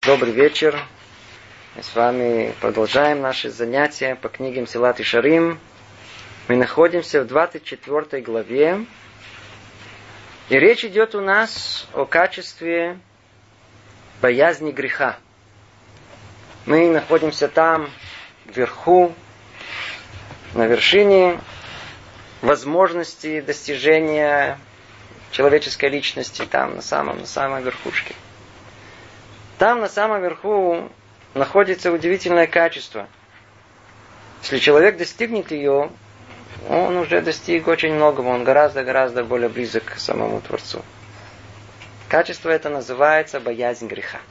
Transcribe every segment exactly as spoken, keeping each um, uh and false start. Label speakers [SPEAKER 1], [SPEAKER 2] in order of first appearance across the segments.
[SPEAKER 1] Добрый вечер. Мы с вами продолжаем наши занятия по книге Месилат Йешарим. Мы находимся в двадцать четвёртой главе. И речь идет у нас о качестве боязни греха. Мы находимся там, вверху, на вершине возможности достижения человеческой личности, там, на самом, на самой верхушке. Там, на самом верху, находится удивительное качество. Если человек достигнет ее, он уже достиг очень многого, он гораздо-гораздо более близок к самому Творцу. Качество это называется боязнь греха.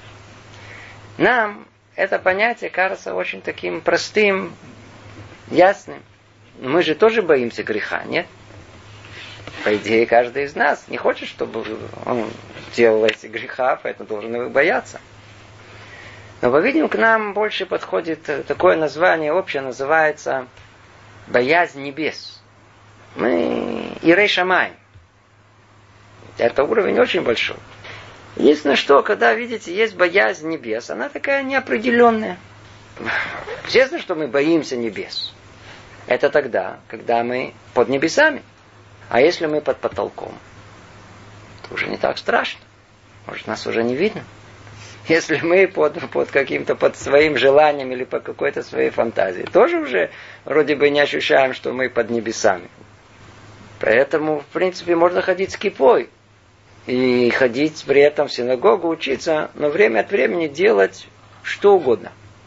[SPEAKER 1] Нам это понятие кажется очень таким простым, ясным. Мы же тоже боимся греха, нет? По идее, каждый из нас не хочет, чтобы он делал эти греха, поэтому должен их бояться. Но, по-видимому, к нам больше подходит такое название, общее называется боязнь небес. Мы Ирей Шамай. Это уровень очень большой. Единственное, что, когда, видите, есть боязнь небес, она такая неопределенная. Естественно, что мы боимся небес. Это тогда, когда мы под небесами. А если мы под потолком, то уже не так страшно. Может, нас уже не видно. Если мы под, под каким-то, под своим желанием или по какой-то своей фантазии, тоже уже вроде бы не ощущаем, что мы под небесами. Поэтому, в принципе, можно ходить с кипой. И ходить при этом в синагогу, учиться, но время от времени делать что угодно.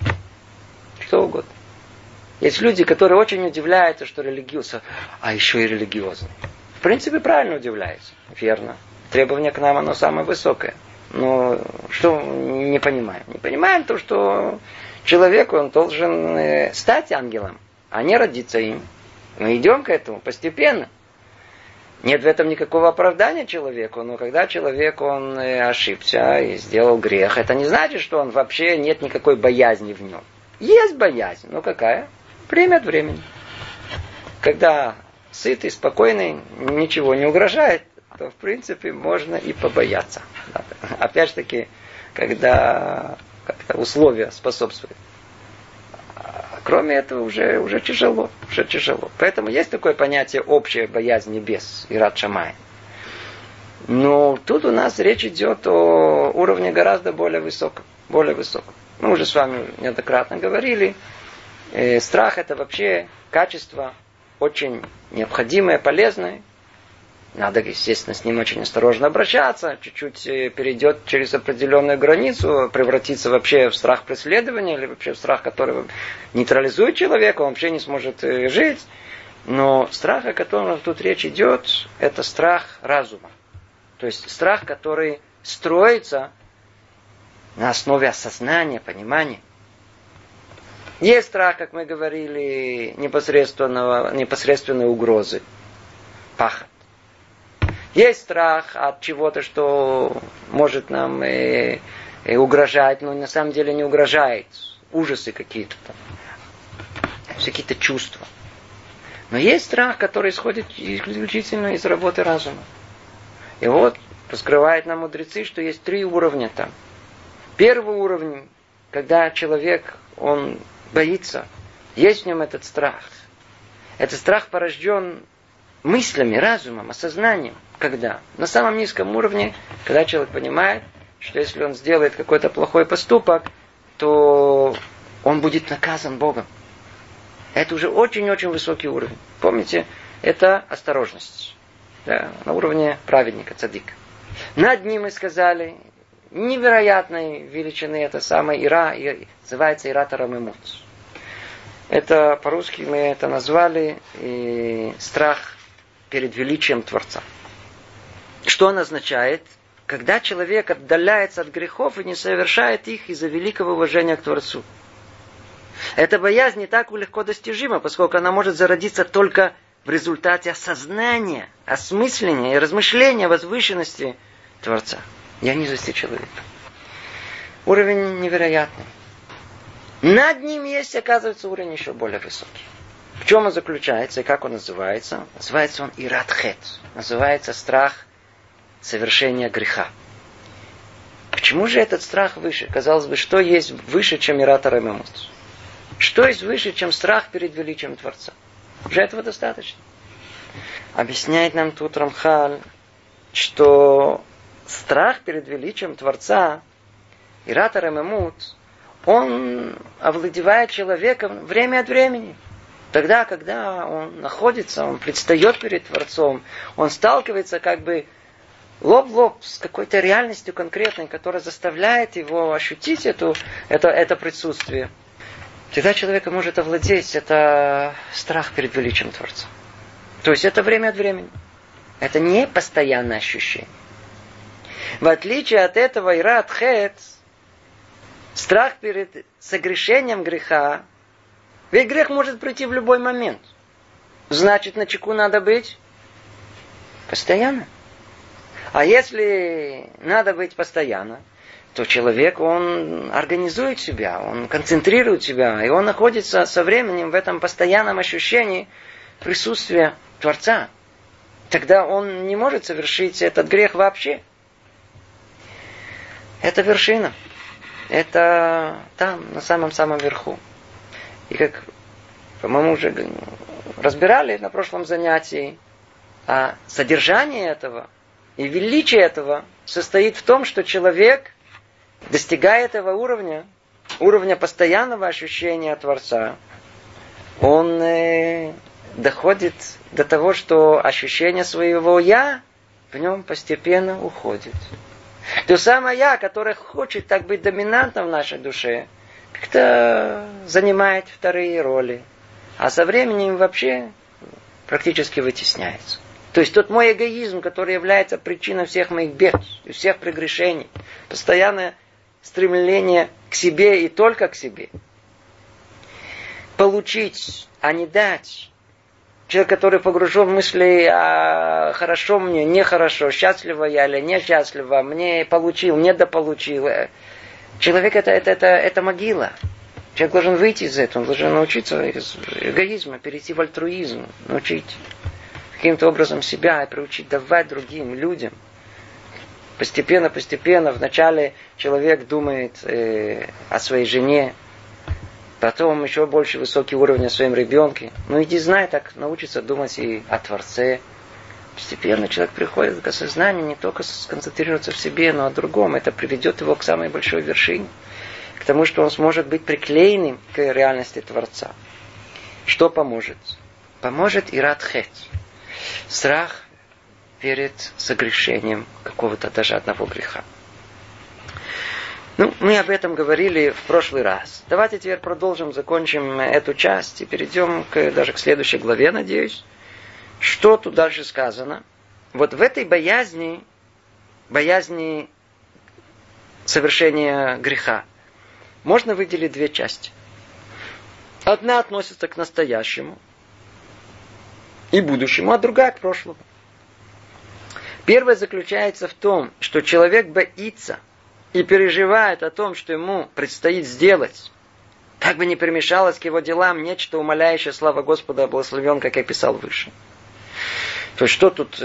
[SPEAKER 1] Что угодно. Есть люди, которые очень удивляются, что религиозно, а еще и религиозные. В принципе, правильно удивляются. Верно. Требование к нам, оно самое высокое. Но что не понимаем? Не понимаем то, что человек, он должен стать ангелом, а не родиться им. Мы идем к этому постепенно. Нет в этом никакого оправдания человеку, но когда человек, он ошибся и сделал грех, это не значит, что он вообще нет никакой боязни в нем. Есть боязнь, но какая? Время от времени. Когда сытый, спокойный, ничего не угрожает, то в принципе можно и побояться. Опять же таки, когда как-то условия способствуют. А кроме этого уже, уже тяжело. Уже тяжело. Поэтому есть такое понятие общая боязнь небес, Ират Шамай. Но тут у нас речь идет о уровне гораздо более высоком. Более высоком. Мы уже с вами неоднократно говорили. Э, страх это вообще качество очень необходимое, полезное. Надо, естественно, с ним очень осторожно обращаться. Чуть-чуть перейдет через определенную границу, превратится вообще в страх преследования, или вообще в страх, который нейтрализует человека, он вообще не сможет жить. Но страх, о котором тут речь идет, это страх разума. То есть страх, который строится на основе осознания, понимания. Есть страх, как мы говорили, непосредственного, непосредственной угрозы, пахот. Есть страх от чего-то, что может нам э, э, угрожать, но на самом деле не угрожает. Ужасы какие-то там. Какие-то чувства. Но есть страх, который исходит исключительно из работы разума. И вот раскрывают нам мудрецы, что есть три уровня там. Первый уровень, когда человек, он боится, есть в нем этот страх. Этот страх порожден мыслями, разумом, осознанием. Когда? На самом низком уровне, когда человек понимает, что если он сделает какой-то плохой поступок, то он будет наказан Богом. Это уже очень-очень высокий уровень. Помните, это осторожность. Да, на уровне праведника, цадика. Над ним мы сказали, невероятной величины это самая ира, называется ира тарамемут. Это по-русски мы это назвали и страх перед величием Творца. Что он означает? Когда человек отдаляется от грехов и не совершает их из-за великого уважения к Творцу. Эта боязнь не так легко достижима, поскольку она может зародиться только в результате осознания, осмысления и размышления о возвышенности Творца и о низости человека. Уровень невероятный. Над ним есть, оказывается, уровень еще более высокий. В чем он заключается и как он называется? Называется он ират хет. Называется страх совершения греха. В Почему же этот страх выше? Казалось бы, что есть выше, чем ират арэмэмут? Что есть выше, чем страх перед величием Творца? Уже этого достаточно. Объясняет нам тут Рамхаль, что страх перед величием Творца, ират арэмэмут, он овладевает человеком время от времени. Тогда, когда он находится, он предстает перед Творцом, он сталкивается как бы лоб в лоб с какой-то реальностью конкретной, которая заставляет его ощутить эту, это, это присутствие. Тогда человека может овладеть это страх перед величием Творца. То есть это время от времени. Это не постоянное ощущение. В отличие от этого ират хэт, страх перед согрешением греха, ведь грех может прийти в любой момент. Значит, начеку надо быть постоянно. А если надо быть постоянно, то человек, он организует себя, он концентрирует себя, и он находится со временем в этом постоянном ощущении присутствия Творца. Тогда он не может совершить этот грех вообще. Это вершина. Это там, на самом-самом верху. И как, по-моему, уже разбирали на прошлом занятии, а содержание этого и величие этого состоит в том, что человек, достигая этого уровня, уровня постоянного ощущения Творца, он э, доходит до того, что ощущение своего «я» в нем постепенно уходит. То самое «я», которое хочет так быть доминантом в нашей душе, как-то занимает вторые роли, а со временем вообще практически вытесняется. То есть тот мой эгоизм, который является причиной всех моих бед и всех прегрешений, постоянное стремление к себе и только к себе. Получить, а не дать. Человек, который погружен в мысли, а хорошо мне, нехорошо, счастлива я или несчастлива, мне получил, не дополучил. Человек это, это, это, это могила. Человек должен выйти из этого, он должен научиться из эгоизма, перейти в альтруизм, научить каким-то образом себя и приучить давать другим людям. Постепенно, постепенно, вначале человек думает э, о своей жене, потом еще больше высокий уровень о своем ребенке. Ну иди знай, так научится думать и о Творце. Постепенно человек приходит к осознанию не только сконцентрироваться в себе, но и о другом. Это приведет его к самой большой вершине. К тому, что он сможет быть приклеенным к реальности Творца. Что поможет? Поможет ират хэт. Страх перед согрешением какого-то даже одного греха. Ну, мы об этом говорили в прошлый раз. Давайте теперь продолжим, закончим эту часть и перейдем к, даже к следующей главе, надеюсь. Что тут дальше сказано? Вот в этой боязни, боязни совершения греха, можно выделить две части. Одна относится к настоящему и будущему, а другая к прошлому. Первая заключается в том, что человек боится и переживает о том, что ему предстоит сделать, как бы ни примешалось к его делам нечто умаляющее слава Господа, благословен, как я писал выше. То есть что тут...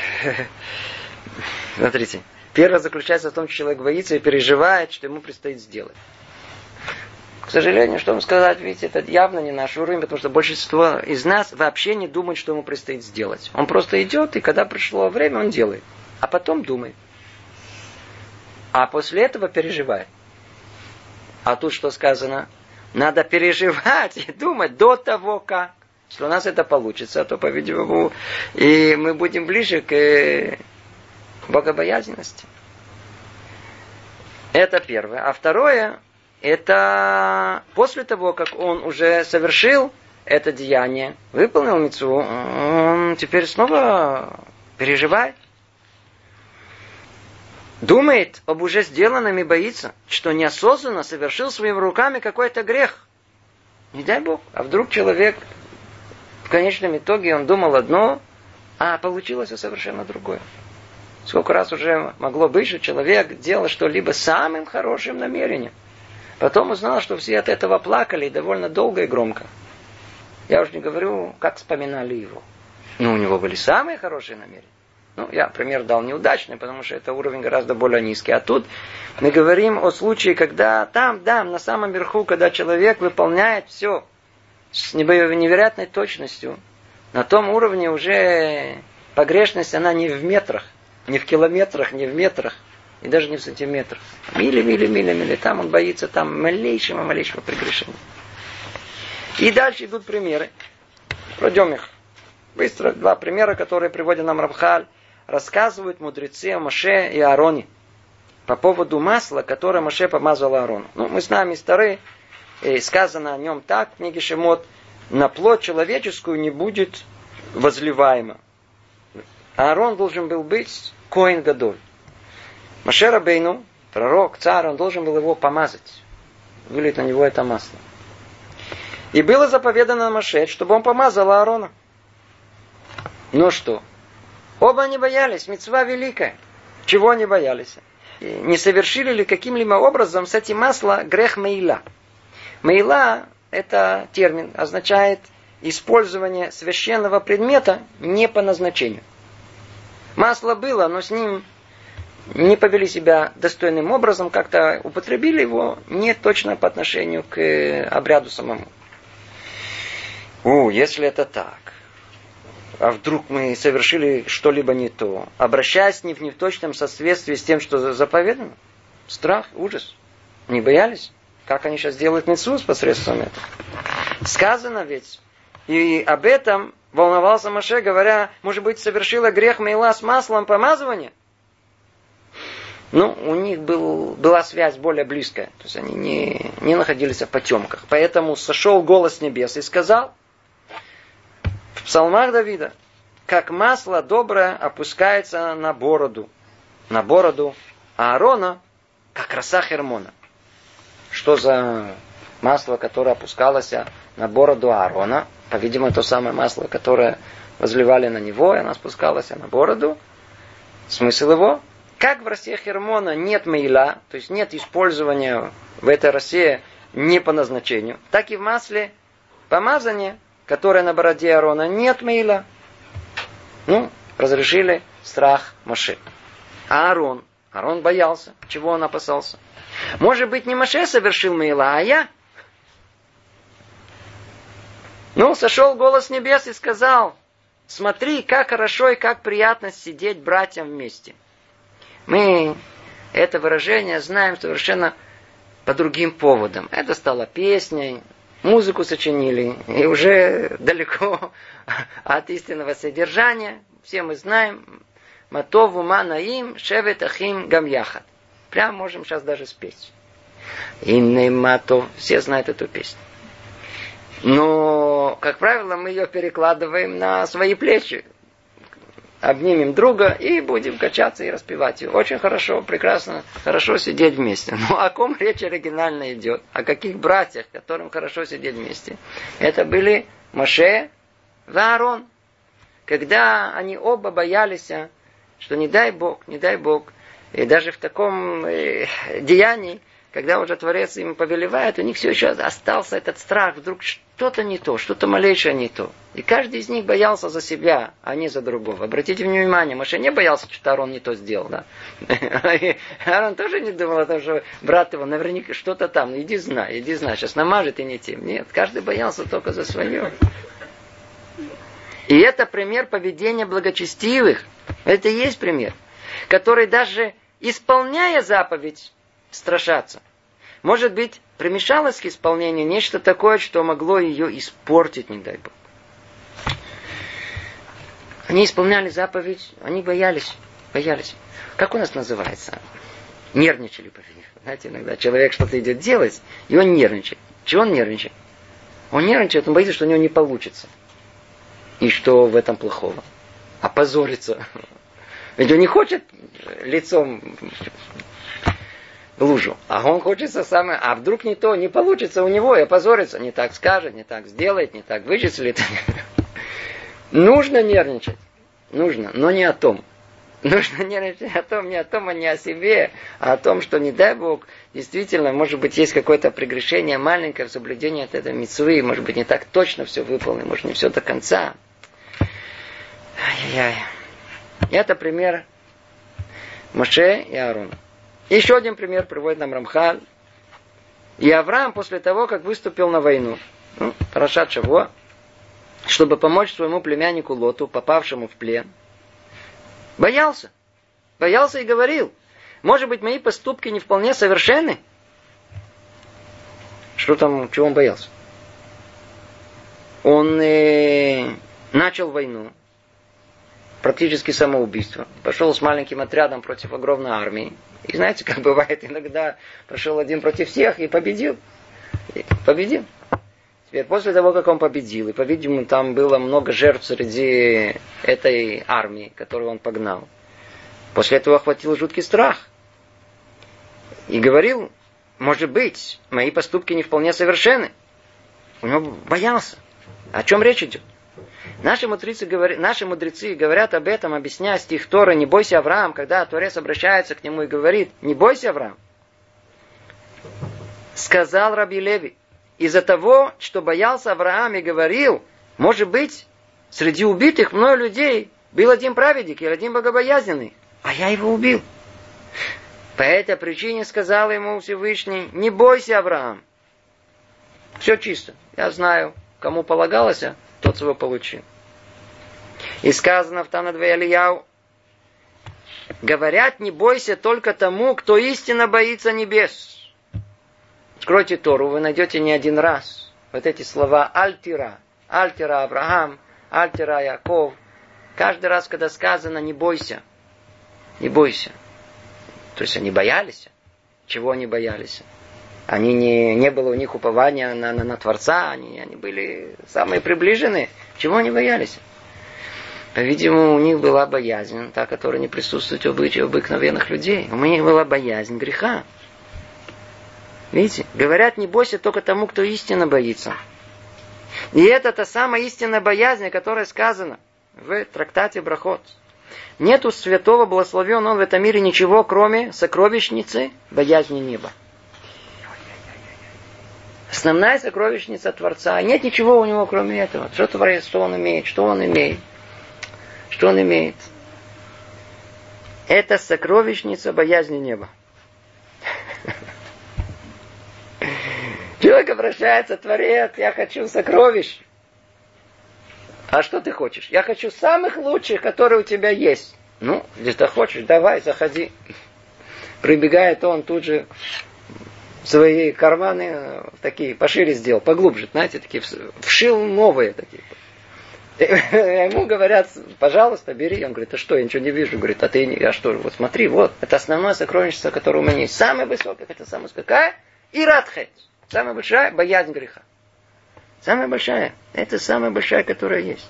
[SPEAKER 1] Смотрите. Первое заключается в том, что человек боится и переживает, что ему предстоит сделать. К сожалению, что вам сказать, видите, это явно не наш уровень, потому что большинство из нас вообще не думает, что ему предстоит сделать. Он просто идет, и когда пришло время, он делает. А потом думает. А после этого переживает. А тут что сказано? Надо переживать и думать до того, как. Если у нас это получится, то, по-видимому, и мы будем ближе к богобоязненности. Это первое. А второе, это после того, как он уже совершил это деяние, выполнил мицву, он теперь снова переживает. Думает об уже сделанном и боится, что неосознанно совершил своими руками какой-то грех. Не дай Бог. А вдруг человек в конечном итоге он думал одно, а получилось совершенно другое. Сколько раз уже могло быть, что человек делал что-либо самым хорошим намерением. Потом узнал, что все от этого плакали довольно долго и громко. Я уже не говорю, как вспоминали его. Но у него были самые хорошие намерения. Ну, я пример дал неудачный, потому что это уровень гораздо более низкий. А тут мы говорим о случае, когда там, да, на самом верху, когда человек выполняет все с невероятной точностью, на том уровне уже погрешность, она не в метрах, не в километрах, не в метрах, и даже не в сантиметрах. Мили, мили, мили, мили. Там он боится там малейшего, малейшего прегрешения. И дальше идут примеры. Пройдем их. Быстро два примера, которые приводит нам Рамхаль. Рассказывают мудрецы о Моше и Аароне по поводу масла, которое Моше помазал Аарону. Ну, мы с нами стары, и сказано о нем так, в книге Шемот, на плоть человеческую не будет возливаемо. Аарон должен был быть коэн гадоль. Моше Рабейну, пророк, царь, он должен был его помазать. Вылить на него это масло. И было заповедано Моше, чтобы он помазал Аарона. Ну что? Оба они боялись, мицва великая. Чего они боялись? Не совершили ли каким-либо образом с этим маслом грех мейла? Мейла, это термин, означает использование священного предмета не по назначению. Масло было, но с ним не повели себя достойным образом, как-то употребили его не точно по отношению к обряду самому. У, если это так, а вдруг мы совершили что-либо не то, обращаясь не в неточном соответствии с тем, что заповедано? Страх, ужас. Не боялись? Как они сейчас делают мицву посредством этого? Сказано ведь, и об этом волновался Моше, говоря, может быть, совершила грех мейла с маслом помазывания? Ну, у них был, была связь более близкая. То есть они не, не находились в потемках. Поэтому сошел голос с небес и сказал, в псалмах Давида, как масло доброе опускается на бороду. На бороду Аарона, как роса Хермона. Что за масло, которое опускалось на бороду Аарона? По-видимому, то самое масло, которое возливали на него, и оно спускалось на бороду. Смысл его? Как в росе Хермона нет мейла, то есть нет использования в этой росе не по назначению, так и в масле помазания, которое на бороде Аарона, нет мейла. Ну, разрешили страх Моше. А Аарон? Аарон боялся. Чего он опасался? Может быть, не Моше совершил мейла, а я? Ну, сошел голос с небес и сказал, смотри, как хорошо и как приятно сидеть братьям вместе. Мы это выражение знаем совершенно по другим поводам. Это стало песней, музыку сочинили, и уже далеко от истинного содержания. Все мы знаем, матову манаим шевет ахим гам яхат. Прямо можем сейчас даже спеть. Инне матов, все знают эту песню. Но, как правило, мы ее перекладываем на свои плечи. Обнимем друга и будем качаться и распевать ее. Очень хорошо, прекрасно, хорошо сидеть вместе. Но о ком речь оригинально идет? О каких братьях, которым хорошо сидеть вместе? Это были Моше и Аарон. Когда они оба боялись, что не дай Бог, не дай Бог, и даже в таком э, деянии, когда уже Творец им повелевает, у них все еще остался этот страх, вдруг что-то не то, что-то малейшее не то. И каждый из них боялся за себя, а не за другого. Обратите внимание, Моше не боялся, что Аарон не то сделал. Да? Аарон тоже не думал о том, что брат его наверняка что-то там, иди знай, иди знай, сейчас намажет и не тем. Нет, каждый боялся только за свое. И это пример поведения благочестивых. Это и есть пример, который даже исполняя заповедь, страшатся. Может быть, примешалось к исполнению нечто такое, что могло ее испортить, не дай Бог. Они исполняли заповедь, они боялись, боялись. Как у нас называется? Нервничали. Знаете, иногда человек что-то идет делать, и он нервничает. Чего он нервничает? Он нервничает, он боится, что у него не получится. И что в этом плохого? Опозориться. Ведь он не хочет лицом в лужу. А он хочется самое... А вдруг не то, не получится у него, и опозорится. Не так скажет, не так сделает, не так вычислит. Нужно нервничать. Нужно, но не о том. Нужно нервничать о том, не о том, а не о себе, а о том, что, не дай Бог, действительно, может быть, есть какое-то прегрешение маленькое в соблюдении от этой мицвы, может быть, не так точно все выполнено, может, не все до конца. Ай-яй-яй. Это пример Моше и Аарона. Еще один пример приводит нам Рамхаль. И Авраам после того, как выступил на войну, ну, Парашат Шавуа, чтобы помочь своему племяннику Лоту, попавшему в плен, боялся. Боялся и говорил, может быть, мои поступки не вполне совершенны? Что там, чего он боялся? Он э, начал войну, практически самоубийство. Пошел с маленьким отрядом против огромной армии. И знаете, как бывает, иногда пошел один против всех и победил. И победил. Теперь, после того, как он победил, и, по-видимому, там было много жертв среди этой армии, которую он погнал. После этого охватил жуткий страх. И говорил, может быть, мои поступки не вполне совершенны. Он него боялся. О чем речь идет? Наши мудрецы, говорят, наши мудрецы говорят об этом, объясняя стих Торы «Не бойся, Авраам», когда Творец обращается к нему и говорит «Не бойся, Авраам». Сказал Раби Леви, из-за того, что боялся Авраам и говорил, может быть, среди убитых мною людей был один праведник и один богобоязненный, а я его убил. По этой причине сказал ему Всевышний, не бойся, Авраам. Все чисто. Я знаю, кому полагалось, тот его получил. И сказано в Танадве Алияу, говорят, не бойся только тому, кто истинно боится небес. Откройте Тору, вы найдете не один раз вот эти слова Альтира, Альтира Авраам, Альтира Яков. Каждый раз, когда сказано не бойся, не бойся. То есть они боялись. Чего они боялись? Они не, не было у них упования на, на, на Творца, они, они были самые приближенные. Чего они боялись? По-видимому, у них была боязнь, та, которая не присутствует в обычае обыкновенных людей. У них была боязнь греха. Видите? Говорят, не бойся только тому, кто истинно боится. И это та самая истинная боязнь, о которой сказано в трактате Брахот. Нету святого, благословен он в этом мире ничего, кроме сокровищницы боязни неба. Основная сокровищница Творца. Нет ничего у него, кроме этого. Что Творец, что он имеет, что он имеет. Что он имеет. Это сокровищница боязни неба. Человек обращается, Творец, я хочу сокровищ. А что ты хочешь? Я хочу самых лучших, которые у тебя есть. Ну, если ты хочешь, давай, заходи. Прибегает он тут же свои карманы такие пошире сделал, поглубже, знаете, такие вшил новые такие. Ему говорят, пожалуйста, бери. Он говорит, а что, я ничего не вижу. Говорит, а ты, а что, вот смотри, вот, это основное сокровищество, которое у меня есть. Самое высокое, это самое какая? Иратхет. Самая большая боязнь греха. Самая большая. Это самая большая, которая есть.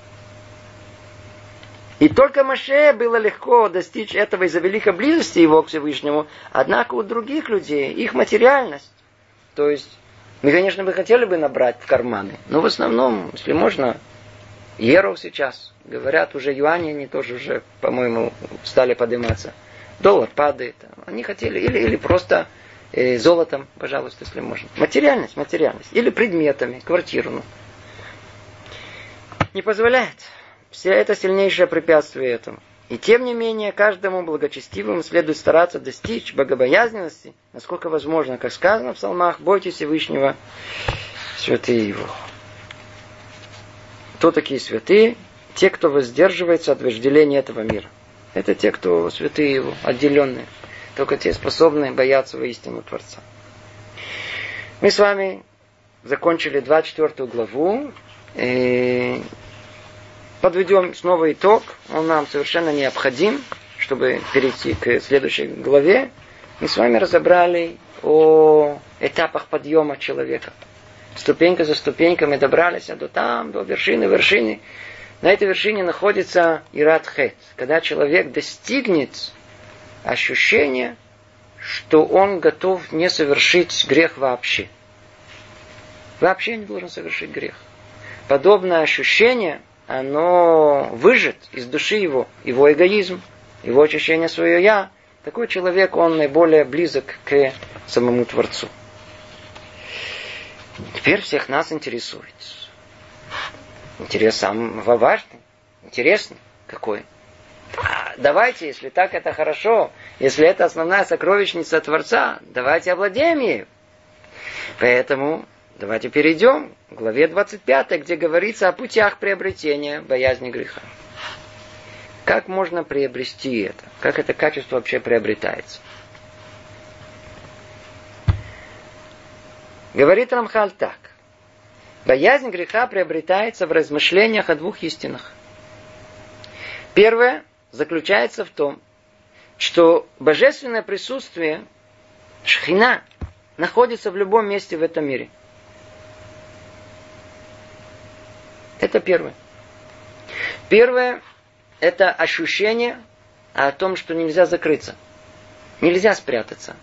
[SPEAKER 1] И только Моше было легко достичь этого из-за великой близости его к Всевышнему. Однако у других людей их материальность. То есть, мы, конечно, бы хотели бы набрать в карманы. Но в основном, если можно, евро сейчас. Говорят, уже юани, они тоже уже, по-моему, стали подниматься. Доллар падает. Они хотели, или, или просто э, золотом, пожалуйста, если можно. Материальность, материальность. Или предметами, квартиру. Ну. Не позволяет. Все это сильнейшее препятствие этому. И тем не менее, каждому благочестивому следует стараться достичь богобоязненности, насколько возможно, как сказано в псалмах, бойтесь Всевышнего, святые его. Кто такие святые? Те, кто воздерживается от вожделения этого мира. Это те, кто святые его, отделенные. Только те способны бояться воистину Творца. Мы с вами закончили двадцать четвёртую главу. И подведем снова итог. Он нам совершенно необходим, чтобы перейти к следующей главе. Мы с вами разобрали о этапах подъема человека. Ступенька за ступенькой мы добрались до там, до вершины вершины. На этой вершине находится Ират-Хет, когда человек достигнет ощущения, что он готов не совершить грех вообще. Вообще не должен совершить грех. Подобное ощущение, оно выжжет из души его, его эгоизм, его ощущение своего «я». Такой человек, он наиболее близок к самому Творцу. Теперь всех нас интересует. Интерес самый важный. Интересный. Какой? А давайте, если так это хорошо, если это основная сокровищница Творца, давайте овладеем ею. Поэтому давайте перейдем к главе двадцать пятой, где говорится о путях приобретения боязни греха. Как можно приобрести это? Как это качество вообще приобретается? Говорит Рамхаль так. Боязнь греха приобретается в размышлениях о двух истинах. Первое заключается в том, что божественное присутствие, шхина, находится в любом месте в этом мире. Это первое. Первое – это ощущение о том, что нельзя закрыться. Нельзя спрятаться.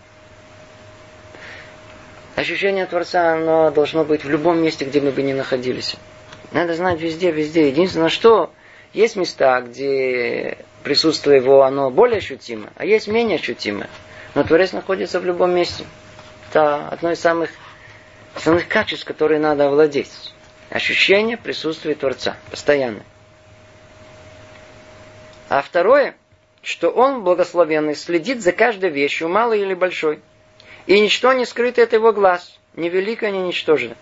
[SPEAKER 1] Ощущение Творца, оно должно быть в любом месте, где мы бы ни находились. Надо знать везде, везде. Единственное, что есть места, где присутствие его, оно более ощутимо, а есть менее ощутимо. Но Творец находится в любом месте. Это одно из самых основных качеств, которые надо овладеть. Ощущение присутствия Творца. Постоянно. А второе, что Он, благословенный, следит за каждой вещью, малой или большой. И ничто не скрыто от его глаз, ни великое, ни ничтожное.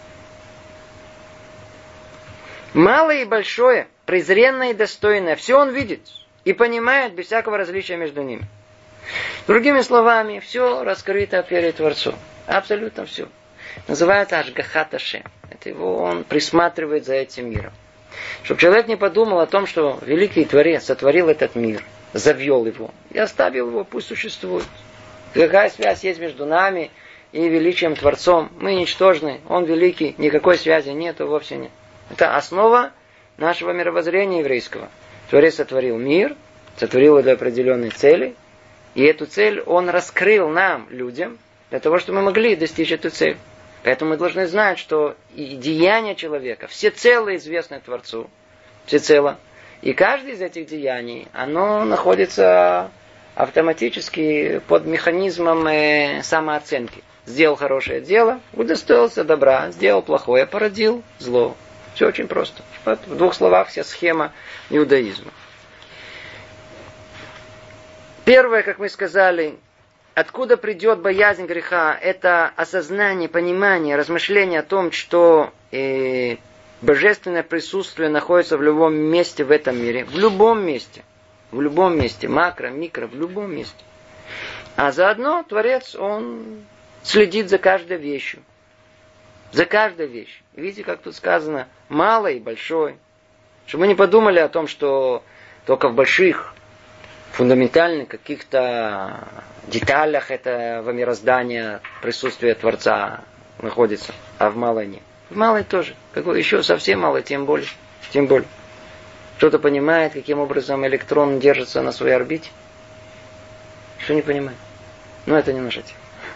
[SPEAKER 1] Малое и большое, презренное и достойное, все он видит и понимает без всякого различия между ними. Другими словами, все раскрыто перед Творцом. Абсолютно все. Называется Ашгахат Ашем. Это его, он присматривает за этим миром. Чтобы человек не подумал о том, что великий Творец сотворил этот мир, завел его и оставил его, пусть существует. Какая связь есть между нами и величием Творцом? Мы ничтожны, Он великий, никакой связи нет, вовсе нет. Это основа нашего мировоззрения еврейского. Творец сотворил мир, сотворил его для определенной цели, и эту цель Он раскрыл нам, людям, для того, чтобы мы могли достичь эту цель. Поэтому мы должны знать, что и деяния человека всецело известны Творцу, всецело. И каждое из этих деяний, оно находится автоматически под механизмом э, самооценки. Сделал хорошее дело, удостоился добра, сделал плохое, породил зло. Все очень просто. Вот в двух словах вся схема иудаизма. Первое, как мы сказали, откуда придет боязнь греха, это осознание, понимание, размышление о том, что э, божественное присутствие находится в любом месте в этом мире. В любом месте. В любом месте. Макро, микро, в любом месте. А заодно Творец, он следит за каждой вещью. За каждой вещью. Видите, как тут сказано, малое и большое. Чтобы мы не подумали о том, что только в больших, фундаментальных каких-то деталях этого мироздания присутствие Творца находится, а в малой нет. В малой тоже. Какой еще совсем малой, тем более. Тем более. Кто-то понимает, каким образом электрон держится на своей орбите? Что не понимает? Но это не наша тема.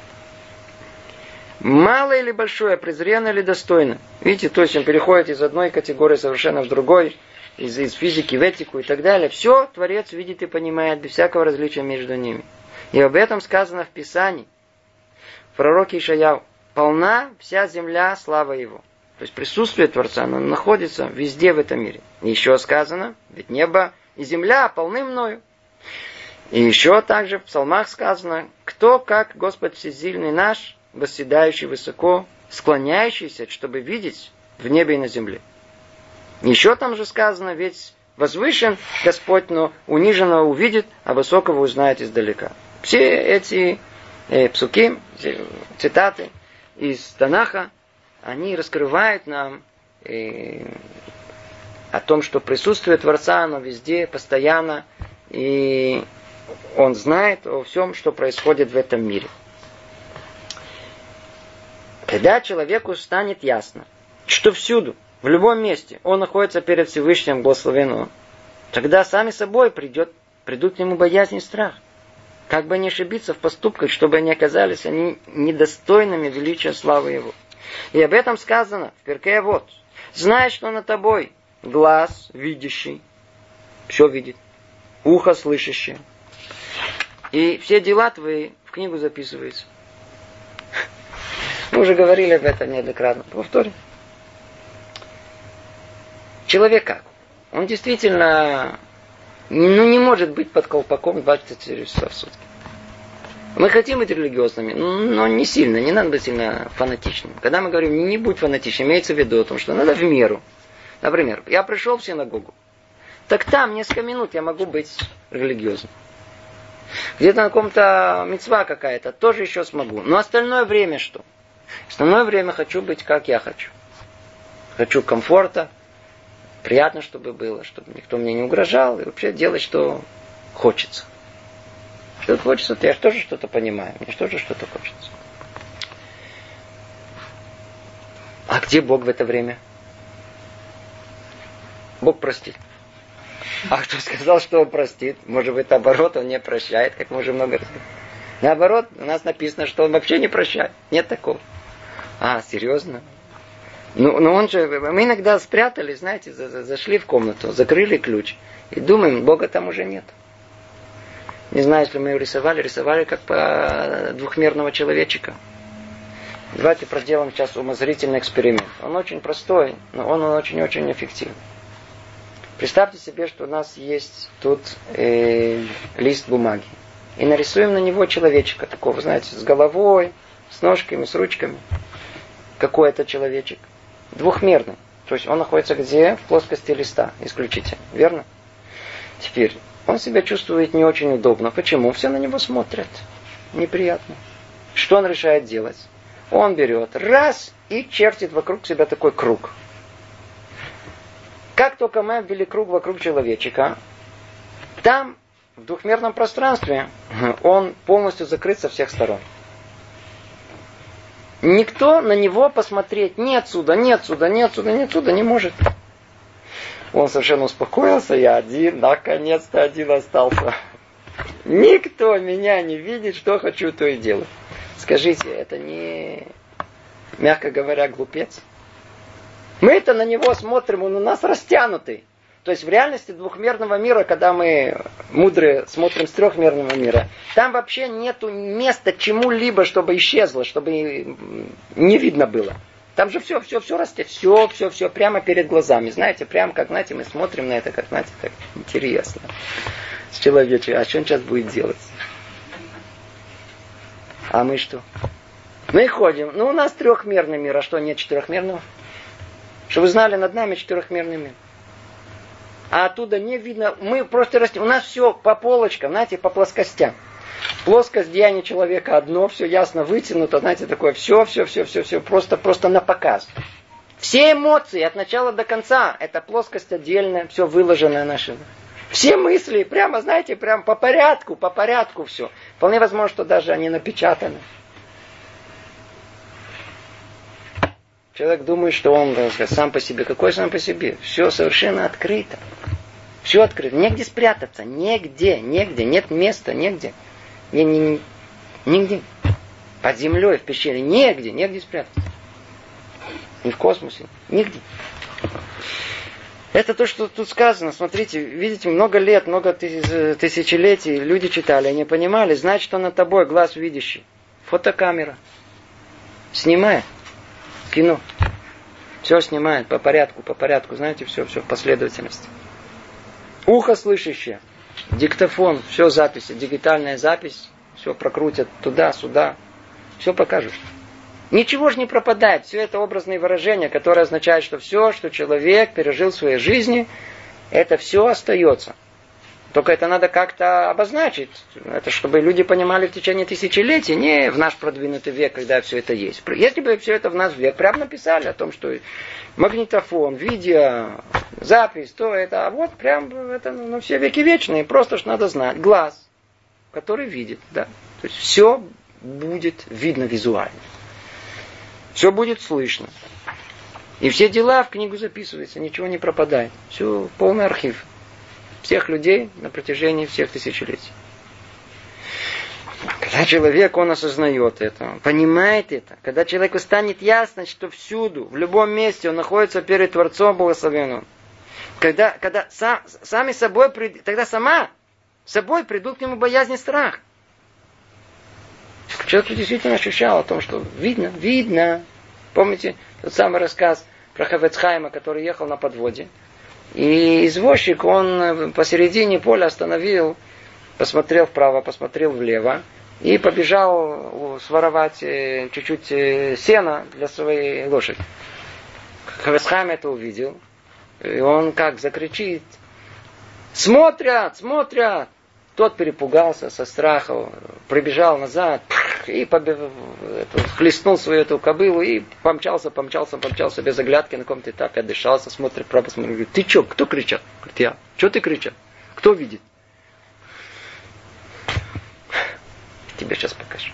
[SPEAKER 1] Малое или большое, презренно или достойно. Видите, то есть он переходит из одной категории совершенно в другой, из, из физики в этику и так далее. Все Творец видит и понимает, без всякого различия между ними. И об этом сказано в Писании. В пророке Ишаяу. Полна вся земля слава Его. То есть присутствие Творца, оно находится везде в этом мире. И еще сказано, ведь небо и земля полны мною. И еще также в псалмах сказано, кто как Господь всесильный наш, восседающий высоко, склоняющийся, чтобы видеть в небе и на земле. Еще там же сказано, ведь возвышен Господь, но униженного увидит, а высокого узнает издалека. Все эти э, псуки, цитаты из Танаха, они раскрывают нам э, о том, что присутствие Творца, оно везде, постоянно, и Он знает о всем, что происходит в этом мире. Когда человеку станет ясно, что всюду, в любом месте, он находится перед Всевышним, благословен Он, тогда сами собой придет, придут к нему боязнь и страх. Как бы не ошибиться в поступках, чтобы они оказались они недостойными величия славы Его. И об этом сказано в Перкей Авот. Знай, что над тобой глаз видящий, все видит, ухо слышащее. И все дела твои в книгу записываются. Мы уже говорили об этом неоднократно. Повторим. Человек как? Он действительно ну, не может быть под колпаком двадцать четыре часа в сутки. Мы хотим быть религиозными, но не сильно, не надо быть сильно фанатичным. Когда мы говорим, не будь фанатичным, имеется в виду о том, что надо в меру. Например, я пришел в синагогу, так там несколько минут я могу быть религиозным. Где-то на каком-то мицва какая-то, тоже еще смогу. Но остальное время что? Остальное время хочу быть, как я хочу. Хочу комфорта, приятно, чтобы было, чтобы никто мне не угрожал, и вообще делать, что хочется. Что хочется, я же тоже что-то понимаю, мне тоже что-то хочется. А где Бог в это время? Бог простит. А кто сказал, что Он простит? Может быть, наоборот, Он не прощает, как мы уже много раз говорили. Наоборот, у нас написано, что Он вообще не прощает. Нет такого. А, серьезно? Ну, ну он же, мы иногда спрятались, знаете, зашли в комнату, закрыли ключ и думаем, Бога там уже нет. Не знаю, если мы его рисовали, рисовали как по двухмерного человечика. Давайте проделаем сейчас умозрительный эксперимент. Он очень простой, но он очень-очень эффективный. Представьте себе, что у нас есть тут э, лист бумаги. И нарисуем на него человечка такого, знаете, с головой, с ножками, с ручками. Какой это человечек? Двухмерный. То есть он находится где? В плоскости листа исключительно. Верно? Теперь, он себя чувствует не очень удобно. Почему? Все на него смотрят. Неприятно. Что он решает делать? Он берет раз и чертит вокруг себя такой круг. Как только мы обвели круг вокруг человечика, там, в двухмерном пространстве, он полностью закрыт со всех сторон. Никто на него посмотреть ни отсюда, ни отсюда, ни отсюда, ни отсюда не может. Он совершенно успокоился, я один, наконец-то один остался. Никто меня не видит, что хочу, то и делаю. Скажите, это не, мягко говоря, глупец? Мы-то на него смотрим, он у нас растянутый. То есть в реальности двухмерного мира, когда мы мудрые смотрим с трехмерного мира, там вообще нету места чему-либо, чтобы исчезло, чтобы не видно было. Там же все, все, все растет, все, все, все прямо перед глазами. Знаете, прямо как, знаете, мы смотрим на это, как, знаете, так интересно. С человечем, а что он сейчас будет делать? А мы что? Мы ходим, ну у нас трехмерный мир, а что, нет четырехмерного? Чтобы вы знали, над нами четырехмерный мир. А оттуда не видно, мы просто растем. У нас все по полочкам, знаете, по плоскостям. Плоскость деяния человека одно, все ясно вытянуто, знаете, такое все, все, все, все, все, просто, просто на показ. Все эмоции от начала до конца, это плоскость отдельная, все выложенное наше. Все мысли, прямо, знаете, прямо по порядку, по порядку все. Вполне возможно, что даже они напечатаны. Человек думает, что он сам по себе. Какой сам по себе? Все совершенно открыто. Все открыто. Негде спрятаться. Негде, негде. Нет места, негде. Не, не, не, нигде. Под землей, в пещере. Негде, негде спрятаться. Не в космосе. Нигде. Это то, что тут сказано. Смотрите, видите, много лет, много тысячелетий люди читали, они понимали, знать, что над тобой глаз видящий. Фотокамера. Снимает. Кино. Все снимает по порядку, по порядку. Знаете, все, все в последовательности. Ухо слышащее. Диктофон. Все записи. Дигитальная запись. Все прокрутят туда, сюда. Все покажут. Ничего же не пропадает. Все это образные выражения, которые означают, что все, что человек пережил в своей жизни, это все остается. Только это надо как-то обозначить. Это чтобы люди понимали в течение тысячелетий, не в наш продвинутый век, когда все это есть. Если бы все это в наш век прямо написали о том, что магнитофон, видео, запись, то это, а вот прям это ну, все веки вечные. Просто ж надо знать. Глаз, который видит. Да? То есть все будет видно визуально. Все будет слышно. И все дела в книгу записываются, ничего не пропадает. Все полный архив. Всех людей на протяжении всех тысячелетий. Когда человек, он осознает это, понимает это, когда человеку станет ясно, что всюду, в любом месте он находится перед Творцом Благословенным, когда, когда сам, сами собой, тогда сама собой придут к нему боязнь и страх. Человек действительно ощущал о том, что видно, видно. Помните тот самый рассказ про Хафец Хаима, который ехал на подводе? И извозчик, он посередине поля остановил, посмотрел вправо, посмотрел влево и побежал своровать чуть-чуть сена для своей лошади. Хавесхайм это увидел, и он как закричит: «Смотрят! Смотрят!» Тот перепугался со страха, прибежал назад и побег... хлестнул свою эту кобылу и помчался, помчался, помчался без оглядки на каком-то этапе, отдышался, смотрит вправо, смотрит, говорит: «Ты что? Кто кричал?» Говорит: «Я». «Что ты кричал? Кто видит?» Тебе сейчас покажу.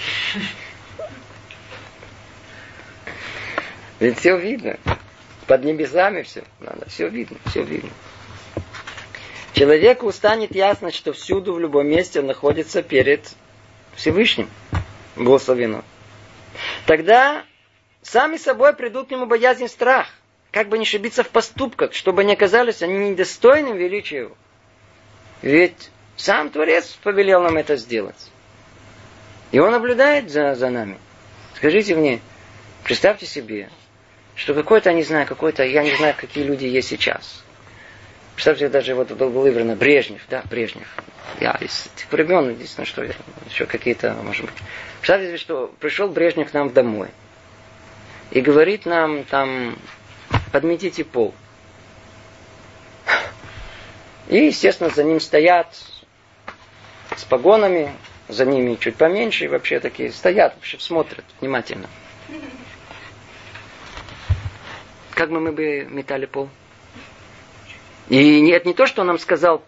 [SPEAKER 1] Ведь все видно. Под небесами все. Надо, все видно, все видно. Человеку станет ясно, что всюду, в любом месте он находится перед Всевышним, благословенным. Тогда сами собой придут к нему боязнь и страх, как бы не ошибиться в поступках, чтобы не оказались они недостойным величия его. Ведь сам Творец повелел нам это сделать. И он наблюдает за, за нами. Скажите мне, представьте себе, что какой-то, не знаю, какой-то, я не знаю, какие люди есть сейчас. Представьте, даже вот был выбран Брежнев, да, Брежнев. Я из тех времен, единственное, что я, еще какие-то, может быть. Представьте, что пришел Брежнев к нам домой и говорит нам там: подметите пол. И, естественно, за ним стоят с погонами, за ними чуть поменьше, и вообще такие стоят, вообще смотрят внимательно. Как бы мы бы метали пол? И нет, не то, что он нам сказал: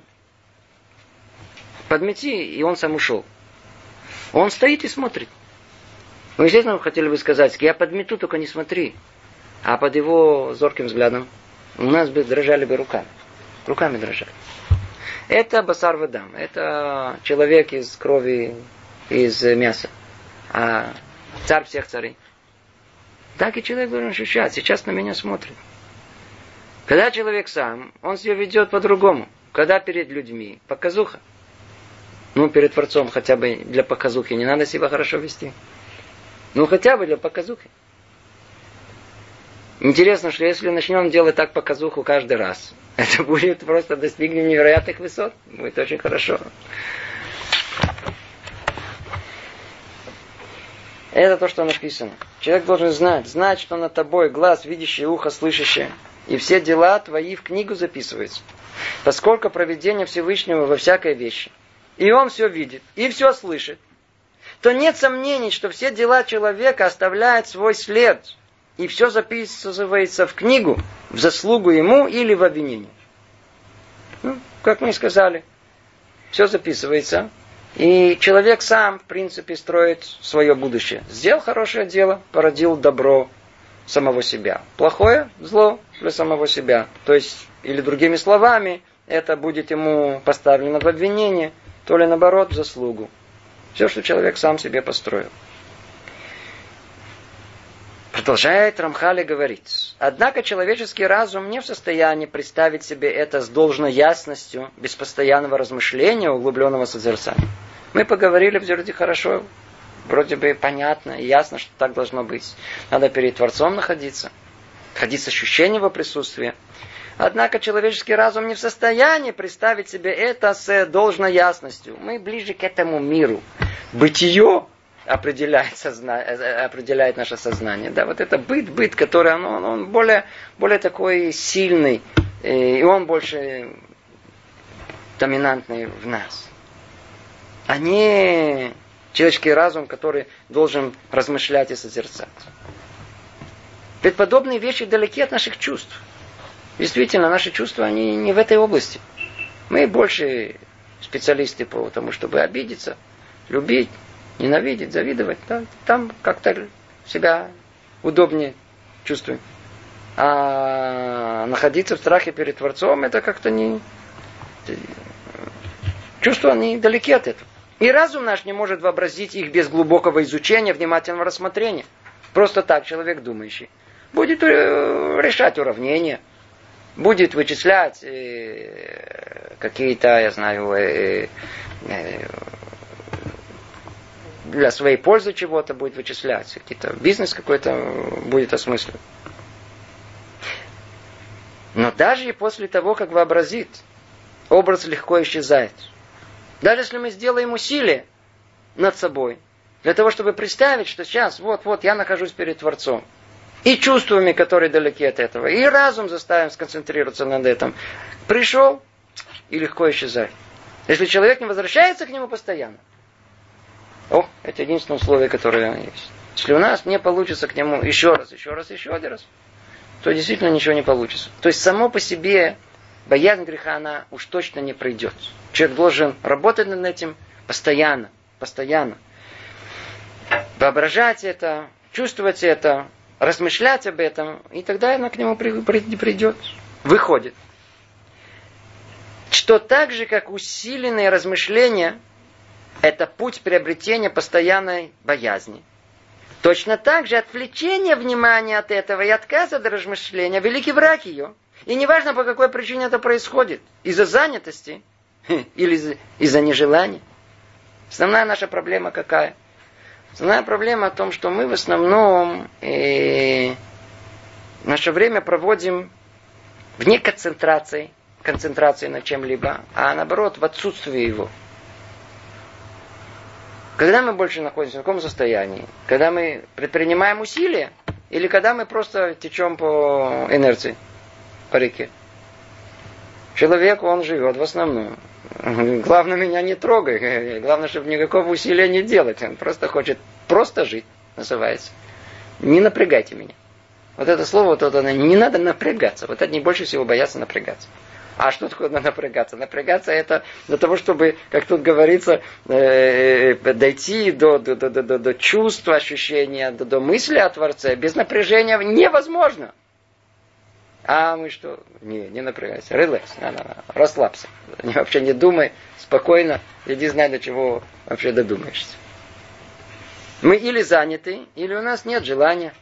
[SPEAKER 1] подмети, и он сам ушел. Он стоит и смотрит. Ну, естественно, мы хотели бы сказать: я подмету, только не смотри. А под его зорким взглядом у нас бы дрожали бы руками. Руками дрожали. Это басар вадам. Это человек из крови, из мяса. А царь всех царей. Так и человек должен ощущать. Сейчас на меня смотрит. Когда человек сам, он себя ведет по-другому. Когда перед людьми, показуха. Ну, перед Творцом хотя бы для показухи не надо себя хорошо вести. Ну, хотя бы для показухи. Интересно, что если начнем делать так показуху каждый раз, это будет просто достигнем невероятных высот. Будет очень хорошо. Это то, что написано. Человек должен знать, знать, что над тобой глаз, видящий, ухо, слышащее. И все дела твои в книгу записываются. Поскольку провидение Всевышнего во всякой вещи, и он все видит, и все слышит, то нет сомнений, что все дела человека оставляют свой след, и все записывается в книгу, в заслугу ему или в обвинение. Ну, как мы и сказали, все записывается, и человек сам, в принципе, строит свое будущее. Сделал хорошее дело, породил добро самого себя. Плохое – зло для самого себя. То есть, или другими словами, это будет ему поставлено в обвинение, то ли наоборот в заслугу. Все, что человек сам себе построил. Продолжает Рамхаль говорить: однако человеческий разум не в состоянии представить себе это с должной ясностью, без постоянного размышления, углубленного созерцания. Мы поговорили вроде хорошо, вроде бы понятно и ясно, что так должно быть. Надо перед Творцом находиться, ходить с ощущением его присутствия. Однако человеческий разум не в состоянии представить себе это с должной ясностью. Мы ближе к этому миру. Бытие определяет, созна... определяет наше сознание. Да, вот это быт, быт, который он, он более, более такой сильный, и он больше доминантный в нас. А не человеческий разум, который должен размышлять и созерцать. Ведь подобные вещи далеки от наших чувств. Действительно, наши чувства, они не в этой области. Мы больше специалисты по тому, чтобы обидеться, любить, ненавидеть, завидовать. Да? Там как-то себя удобнее чувствуем. А находиться в страхе перед Творцом, это как-то не... Чувства, они далеки от этого. И разум наш не может вообразить их без глубокого изучения, внимательного рассмотрения. Просто так человек думающий будет решать уравнения, будет вычислять э, какие-то, я знаю, э, э, для своей пользы чего-то будет вычислять, какие-то бизнес какой-то будет осмысливать. Но даже и после того, как вообразит, образ легко исчезает. Даже если мы сделаем усилие над собой, для того, чтобы представить, что сейчас, вот-вот, я нахожусь перед Творцом, и чувствами, которые далеки от этого, и разум заставим сконцентрироваться над этим, пришел и легко исчезает. Если человек не возвращается к нему постоянно, о, это единственное условие, которое есть. Если у нас не получится к нему еще раз, еще раз, еще один раз, то действительно ничего не получится. То есть само по себе боязнь греха, она уж точно не пройдет. Человек должен работать над этим постоянно, постоянно. Воображать это, чувствовать это, размышлять об этом, и тогда она к нему придет, выходит. Что так же, как усиленные размышления, это путь приобретения постоянной боязни. Точно так же отвлечение внимания от этого и отказ от размышления – великий враг ее. И неважно, по какой причине это происходит. Из-за занятости или из-за нежелания. Основная наша проблема какая? Основная проблема в том, что мы в основном э, наше время проводим вне концентрации, концентрации на чем-либо, а наоборот в отсутствии его. Когда мы больше находимся в таком состоянии? Когда мы предпринимаем усилия? Или когда мы просто течем по инерции, по реке? Человек, он живет в основном. Главное, меня не трогай. Главное, чтобы никакого усилия не делать. Он просто хочет просто жить, называется. Не напрягайте меня. Вот это слово, вот это, не надо напрягаться. Вот одни больше всего боятся напрягаться. А что такое напрягаться? Напрягаться это для того, чтобы, как тут говорится, э, дойти до, до, до, до, до чувства, ощущения, до, до мысли о Творце. Без напряжения невозможно. А мы что? Не, не напрягайся. Релакс. Расслабься. Вообще не думай. Спокойно. Иди знай, до чего вообще додумаешься. Мы или заняты, или у нас нет желания.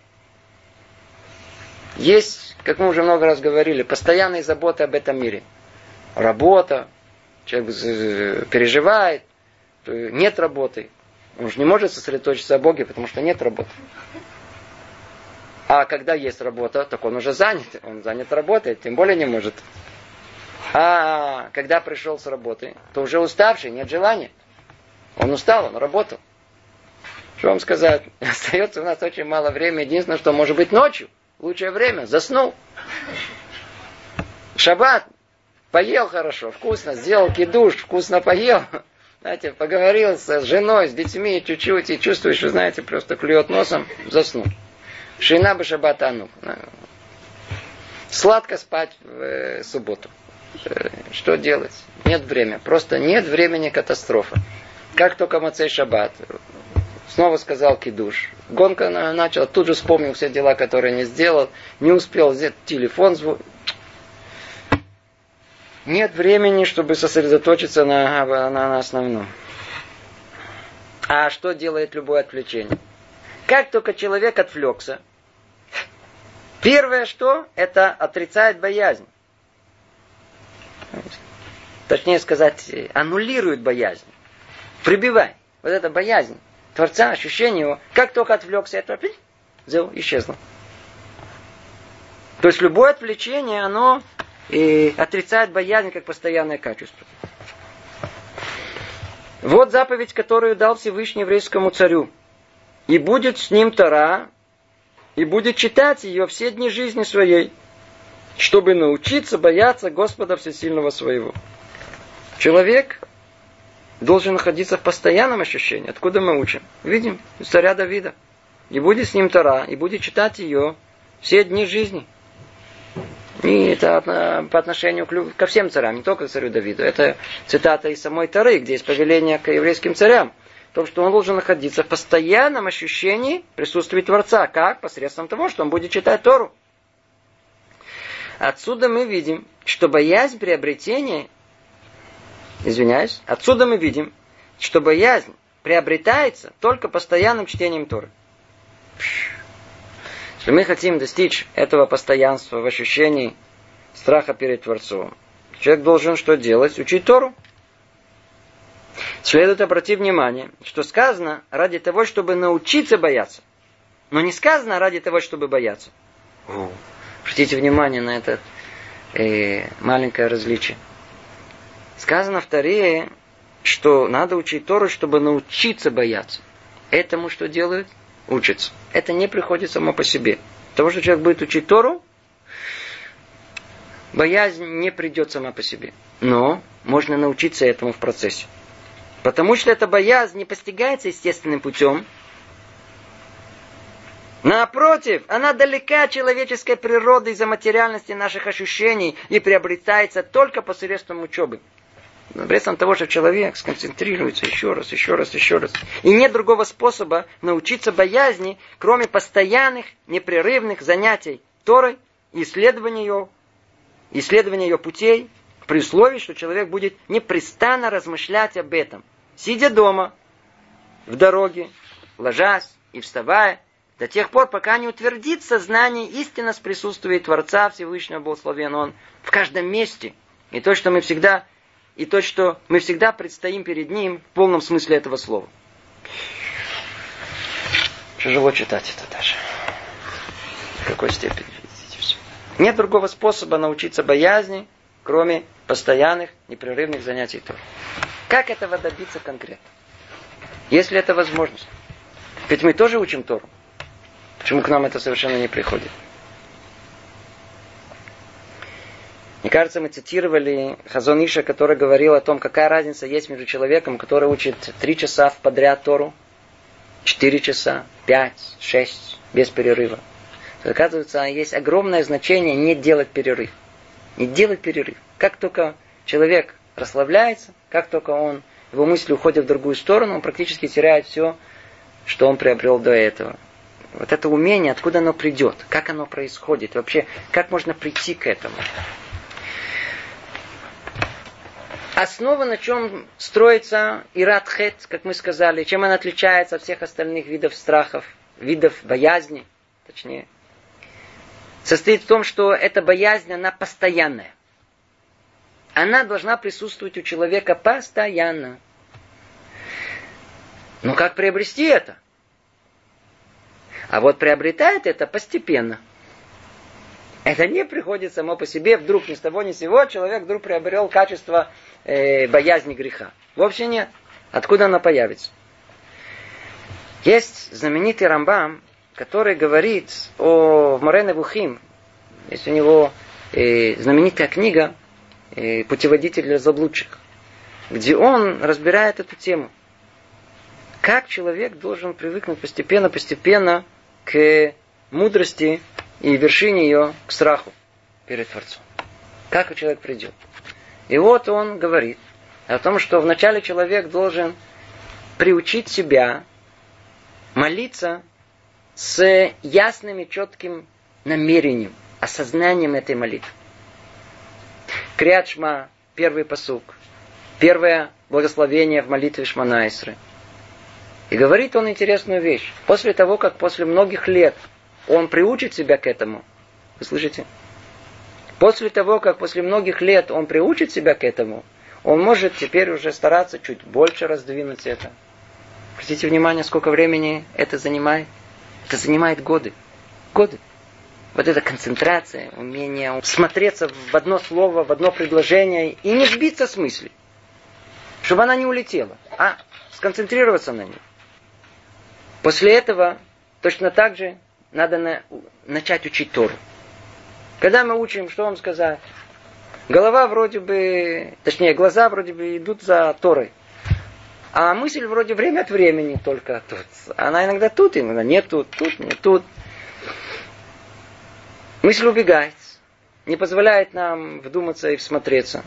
[SPEAKER 1] Есть, как мы уже много раз говорили, постоянные заботы об этом мире. Работа, человек переживает, нет работы. Он же не может сосредоточиться о Боге, потому что нет работы. А когда есть работа, так он уже занят. Он занят работой, тем более не может. А когда пришел с работы, то уже уставший, нет желания. Он устал, он работал. Что вам сказать? Остается у нас очень мало времени. Единственное, что может быть ночью. Лучшее время. Заснул. Шаббат. Поел хорошо, вкусно. Сделал кидуш, вкусно поел. Знаете, поговорил с женой, с детьми чуть-чуть. И чувствуешь, что, знаете, просто клюет носом. Заснул. Шина бы шаббат анук. Сладко спать в э, субботу. Что делать? Нет времени. Просто нет времени, катастрофа. Как только Моцей шаббат. Снова сказал кидуш. Гонка начала, тут же вспомнил все дела, которые не сделал. Не успел взять телефон. Нет времени, чтобы сосредоточиться на, на, на основном. А что делает любое отвлечение? Как только человек отвлекся, первое что? Это отрицает боязнь. Точнее сказать, аннулирует боязнь. Прибивай. Вот эта боязнь Творца, ощущение его, как только отвлекся, это исчезло. То есть любое отвлечение, оно и отрицает боязнь как постоянное качество. Вот заповедь, которую дал Всевышний еврейскому царю. И будет с ним Тора, и будет читать ее все дни жизни своей, чтобы научиться бояться Господа Всесильного своего. Человек должен находиться в постоянном ощущении. Откуда мы учим? Видим, у царя Давида. И будет с ним Тора, и будет читать ее все дни жизни. И это по отношению ко всем царям, не только к царю Давиду. Это цитата из самой Торы, где есть повеление к еврейским царям. В том, что он должен находиться в постоянном ощущении присутствия Творца. Как? Посредством того, что он будет читать Тору. Отсюда мы видим, что боязнь приобретения, извиняюсь, отсюда мы видим, что боязнь приобретается только постоянным чтением Торы. Если мы хотим достичь этого постоянства в ощущении страха перед Творцом, человек должен что делать? Учить Тору. Следует обратить внимание, что сказано ради того, чтобы научиться бояться. Но не сказано ради того, чтобы бояться. О, обратите внимание на этот э, маленькое различие. Сказано в Торе, что надо учить Тору, чтобы научиться бояться. Этому что делают? Учатся. Это не приходит само по себе. Потому что человек будет учить Тору, боязнь не придет сама по себе. Но можно научиться этому в процессе. Потому что эта боязнь не постигается естественным путем. Напротив, она далека от человеческой природы из-за материальности наших ощущений и приобретается только посредством учебы. Посредством того, что человек сконцентрируется еще раз, еще раз, еще раз. И нет другого способа научиться боязни, кроме постоянных, непрерывных занятий Торой и исследования ее, исследования ее путей, при условии, что человек будет непрестанно размышлять об этом, сидя дома, в дороге, ложась и вставая, до тех пор, пока не утвердится знание истинно с присутствием Творца Всевышнего, благословен Он, в каждом месте. И то, что мы всегда, и то, что мы всегда предстоим перед Ним в полном смысле этого слова. Тяжело читать это даже. В какой степени, видите, все. Нет другого способа научиться боязни, кроме постоянных, непрерывных занятий Торой. Как этого добиться конкретно? Если это возможность. Ведь мы тоже учим Тору. Почему к нам это совершенно не приходит? Мне кажется, мы цитировали Хазон Иша, который говорил о том, какая разница есть между человеком, который учит три часа подряд Тору, четыре часа, пять, шесть, без перерыва. Оказывается, есть огромное значение не делать перерыв. Не делать перерыв. Как только человек расслабляется, как только он, его мысли уходят в другую сторону, он практически теряет все, что он приобрел до этого. Вот это умение, откуда оно придет, как оно происходит, вообще, как можно прийти к этому. Основа, на чем строится ират хет, как мы сказали, чем она отличается от всех остальных видов страхов, видов боязни, точнее, состоит в том, что эта боязнь, она постоянная. Она должна присутствовать у человека постоянно. Но как приобрести это? А вот приобретает это постепенно. Это не приходит само по себе, вдруг ни с того ни с сего человек вдруг приобрел качество э, боязни греха. Вовсе нет. Откуда она появится? Есть знаменитый Рамбам, который говорит о Море Невухим. Есть у него э, знаменитая книга э, «Путеводитель для заблудших», где он разбирает эту тему. Как человек должен привыкнуть постепенно-постепенно к мудрости и вершине ее к страху перед Творцом. Как человек придет. И вот он говорит о том, что вначале человек должен приучить себя молиться с ясным и четким намерением, осознанием этой молитвы. Криат Шма, первый пасук, первое благословение в молитве Шмона Эсрей. И говорит он интересную вещь. После того, как после многих лет он приучит себя к этому, вы слышите? После того, как после многих лет он приучит себя к этому, он может теперь уже стараться чуть больше раздвинуть это. Обратите внимание, сколько времени это занимает. Это занимает годы. Годы. Вот эта концентрация, умение смотреться в одно слово, в одно предложение и не сбиться с мысли. Чтобы она не улетела, а сконцентрироваться на ней. После этого точно так же надо на, начать учить Тору. Когда мы учим, что вам сказать? Голова вроде бы, точнее, глаза вроде бы идут за Торой. А мысль вроде время от времени только тут. Она иногда тут, иногда не тут, тут, не тут. Мысль убегает. Не позволяет нам вдуматься и всмотреться.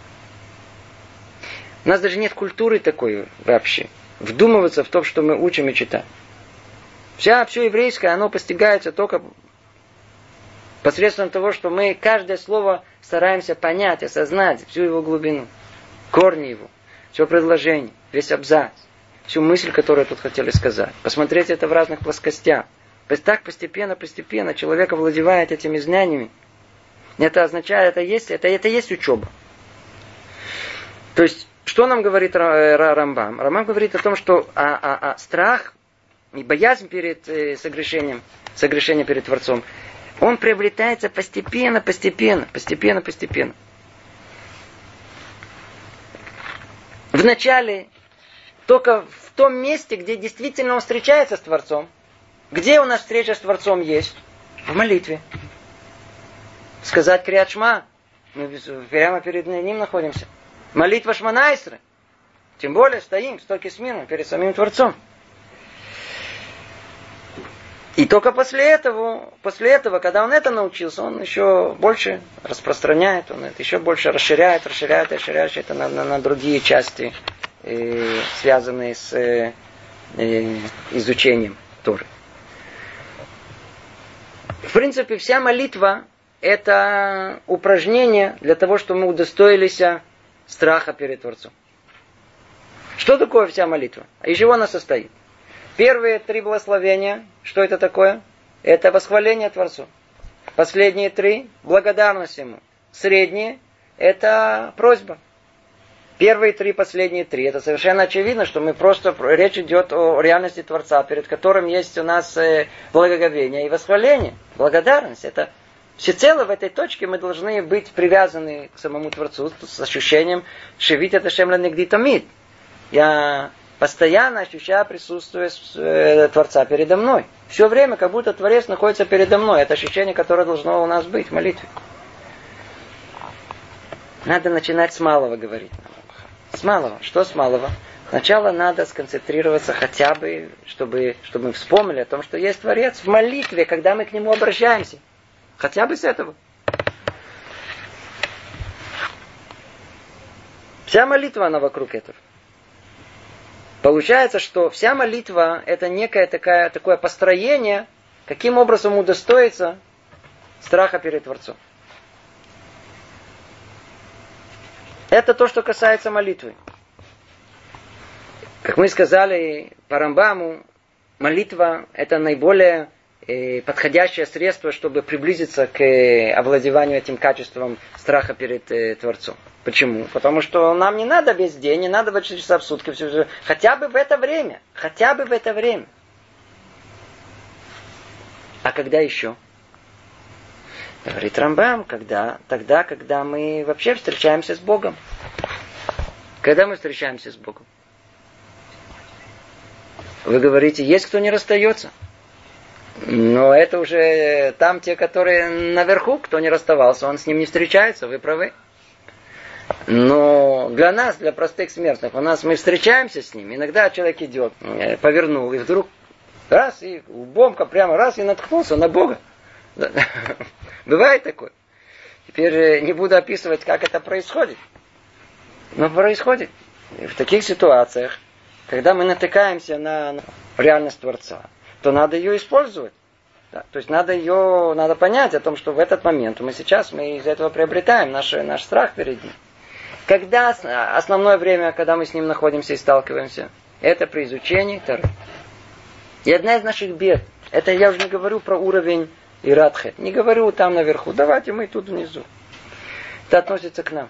[SPEAKER 1] У нас даже нет культуры такой вообще. Вдумываться в то, что мы учим и читаем. Вся, все еврейское, оно постигается только посредством того, что мы каждое слово стараемся понять, осознать всю его глубину, корни его, все предложение, весь абзац, всю мысль, которую тут хотели сказать. Посмотреть это в разных плоскостях. Так постепенно, постепенно человек овладевает этими знаниями. Это означает, это есть, это, это есть учеба. То есть, что нам говорит Рамбам? Рамбам говорит о том, что а, а, а, страх и боязнь перед э, согрешением, согрешение перед Творцом, Он приобретается постепенно, постепенно, постепенно, постепенно. Вначале только в том месте, где действительно он встречается с Творцом. Где у нас встреча с Творцом есть? В молитве. Сказать Криат Шма. Мы прямо перед ним находимся. Молитва Шмона Эсрей. Тем более стоим, стойки смирно перед самим Творцом. И только после этого, после этого, когда он это научился, он еще больше распространяет, он это еще больше расширяет, расширяет, расширяет это на, на, на другие части, э, связанные с э, э, изучением Торы. В принципе, вся молитва – это упражнение для того, чтобы мы удостоились страха перед Творцом. Что такое вся молитва? Из чего она состоит? Первые три благословения, что это такое? Это восхваление Творцу. Последние три – благодарность Ему. Средние – это просьба. Первые три, последние три – это совершенно очевидно, что мы просто, речь идет о реальности Творца, перед которым есть у нас благоговение и восхваление. Благодарность – это всецело в этой точке мы должны быть привязаны к самому Творцу с ощущением «Шевит это шемла негди тамид». Я постоянно ощущаю присутствие Творца передо мной. Все время, как будто Творец находится передо мной. Это ощущение, которое должно у нас быть в молитве. Надо начинать с малого говорить. С малого. Что с малого? Сначала надо сконцентрироваться хотя бы, чтобы, чтобы мы вспомнили о том, что есть Творец в молитве, когда мы к Нему обращаемся. Хотя бы с этого. Вся молитва, она вокруг этого. Получается, что вся молитва – это некое такое, такое построение, каким образом удостоиться страха перед Творцом. Это то, что касается молитвы. Как мы сказали по Рамбаму, молитва – это наиболее э, подходящее средство, чтобы приблизиться к э, овладеванию этим качеством страха перед э, Творцом. Почему? Потому что нам не надо весь день, не надо двадцать четыре часа в сутки, все, все. Хотя бы в это время. Хотя бы в это время. А когда еще? Говорит Рамбам, когда? Тогда, когда мы вообще встречаемся с Богом. Когда мы встречаемся с Богом? Вы говорите, есть кто не расстается? Но это уже там те, которые наверху, кто не расставался, он с ним не встречается, вы правы. Но для нас, для простых смертных, у нас мы встречаемся с ним. Иногда человек идет, повернул, и вдруг раз, и бомка прямо раз, и наткнулся на Бога. Бывает такое. Теперь не буду описывать, как это происходит. Но происходит. И в таких ситуациях, когда мы натыкаемся на реальность Творца, то надо ее использовать. Да, то есть надо ее, надо понять о том, что в этот момент мы сейчас мы из этого приобретаем наш, наш страх перед ним. Когда основное время, когда мы с ним находимся и сталкиваемся, это при изучении Торы. И одна из наших бед, это я уже не говорю про уровень Иратхет, не говорю там наверху, давайте мы тут внизу. Это относится к нам.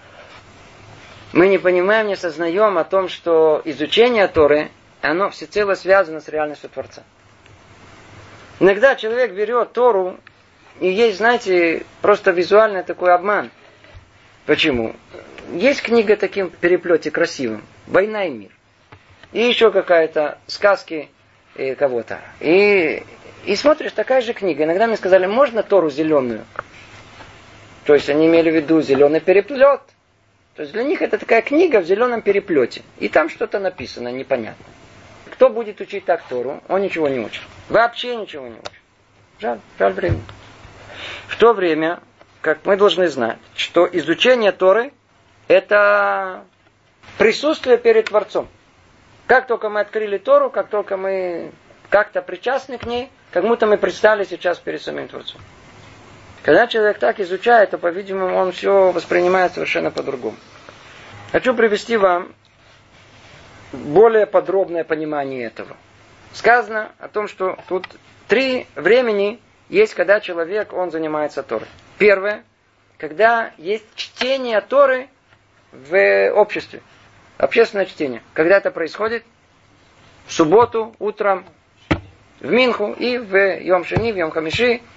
[SPEAKER 1] Мы не понимаем, не сознаем о том, что изучение Торы, оно всецело связано с реальностью Творца. Иногда человек берет Тору, и есть, знаете, просто визуальный такой обман. Почему? Есть книга таким переплете красивым. «Война и мир». И еще какая-то сказки э, кого-то. И, и смотришь, такая же книга. Иногда мне сказали, можно Тору зеленую? То есть они имели в виду зеленый переплет. То есть для них это такая книга в зеленом переплете. И там что-то написано, непонятно. Кто будет учить так Тору? Он ничего не учит. Вообще ничего не учит. Жаль, жаль времени. В то время, как мы должны знать, что изучение Торы это присутствие перед Творцом. Как только мы открыли Тору, как только мы как-то причастны к ней, как будто мы предстали сейчас перед самим Творцом. Когда человек так изучает, то, по-видимому, он все воспринимает совершенно по-другому. Хочу привести вам более подробное понимание этого. Сказано о том, что тут три времени есть, когда человек, он занимается Торой. Первое, когда есть чтение Торы в обществе. Общественное чтение. Когда это происходит? В субботу, утром, в Минху и в Йом Шени, в Йом Хамиши.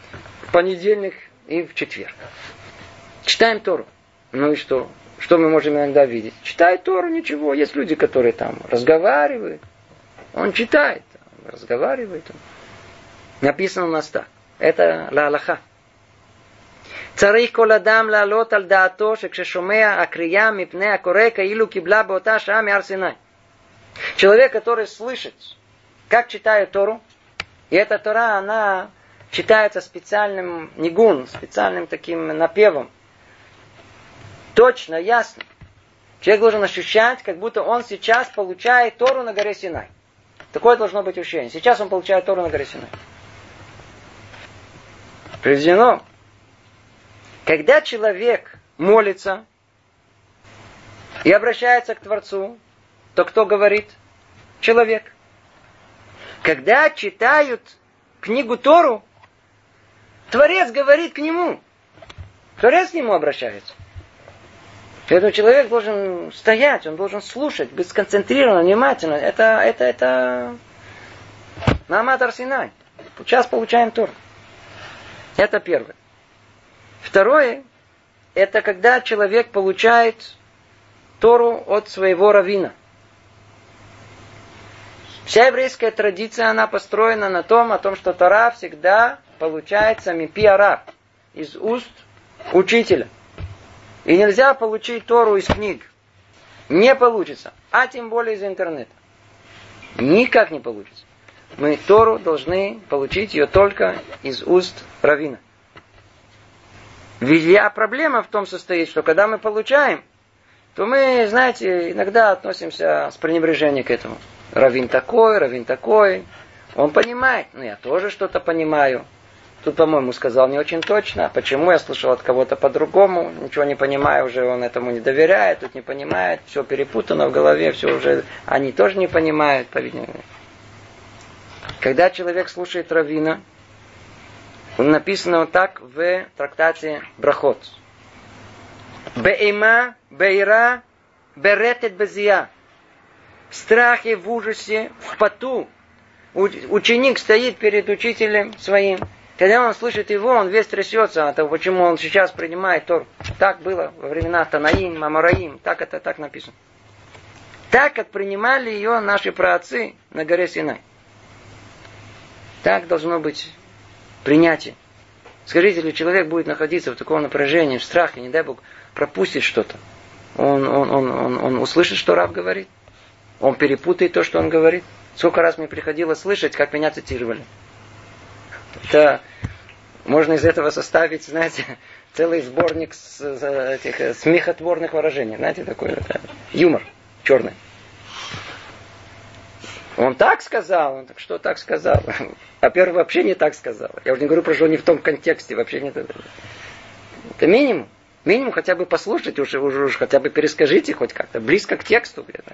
[SPEAKER 1] в понедельник и в четверг. Читаем Тору. Ну и что? Что мы можем иногда видеть? Читает Тору, ничего. Есть люди, которые там разговаривают. Он читает, разговаривает. Написано у нас так. Это ла алаха. צריך כל אדם לעלות על דעתו שכששומע הקריאה מפני הקורא כאילו קיבלה באותה שעה מהר סיני. Человек, который слышит, как читает Тору, и эта Тора, она читается специальным нигун, специальным таким напевом. Точно, ясно. Человек должен ощущать, как будто он сейчас получает Тору на горе Синай. Такое должно быть ощущение. Сейчас он получает Тору на горе Синай. Приведено. Когда человек молится и обращается к Творцу, то кто говорит? Человек. Когда читают книгу Тору, Творец говорит к нему. Творец к нему обращается. Поэтому человек должен стоять, он должен слушать, быть сконцентрирован, внимательно. Это, это, это... Маамад ар Синай. Сейчас получаем Тору. Это первое. Второе, это когда человек получает Тору от своего раввина. Вся еврейская традиция, она построена на том, о том, что Тора всегда получается мипи арав, из уст учителя. И нельзя получить Тору из книг. Не получится. А тем более из интернета. Никак не получится. Мы Тору должны получить ее только из уст раввина. Ведь проблема в том состоит, что когда мы получаем, то мы, знаете, иногда относимся с пренебрежением к этому. Раввин такой, раввин такой. Он понимает. Ну, я тоже что-то понимаю. Тут, по-моему, сказал не очень точно. Почему я слышал от кого-то по-другому? Ничего не понимаю, уже он этому не доверяет, тут не понимает. Все перепутано в голове, все уже... Они тоже не понимают, по-видимому. Когда человек слушает раввина, написано вот так в трактате Брахот. Беима, беира, беретет безия. В страхе, в ужасе, в поту. Ученик стоит перед учителем своим. Когда он слышит его, он весь трясется от того, почему он сейчас принимает Тору. Так было во времена Танаим, Амараим. Так это так написано. Так, как принимали ее наши праотцы на горе Синай. Так должно быть принятие. Скажите, если человек будет находиться в таком напряжении, в страхе, не дай Бог, пропустит что-то, он, он, он, он, он услышит, что Рав говорит? Он перепутает то, что он говорит? Сколько раз мне приходилось слышать, как меня цитировали. Это можно из этого составить, знаете, целый сборник с, этих смехотворных выражений. Знаете, такой это, юмор черный. Он так сказал, он так что так сказал. Во-первых, вообще не так сказал. Я уже не говорю, про что не в том контексте, вообще не это. Это минимум. Минимум хотя бы послушайте, уже, уже, уже хотя бы перескажите хоть как-то, близко к тексту где-то.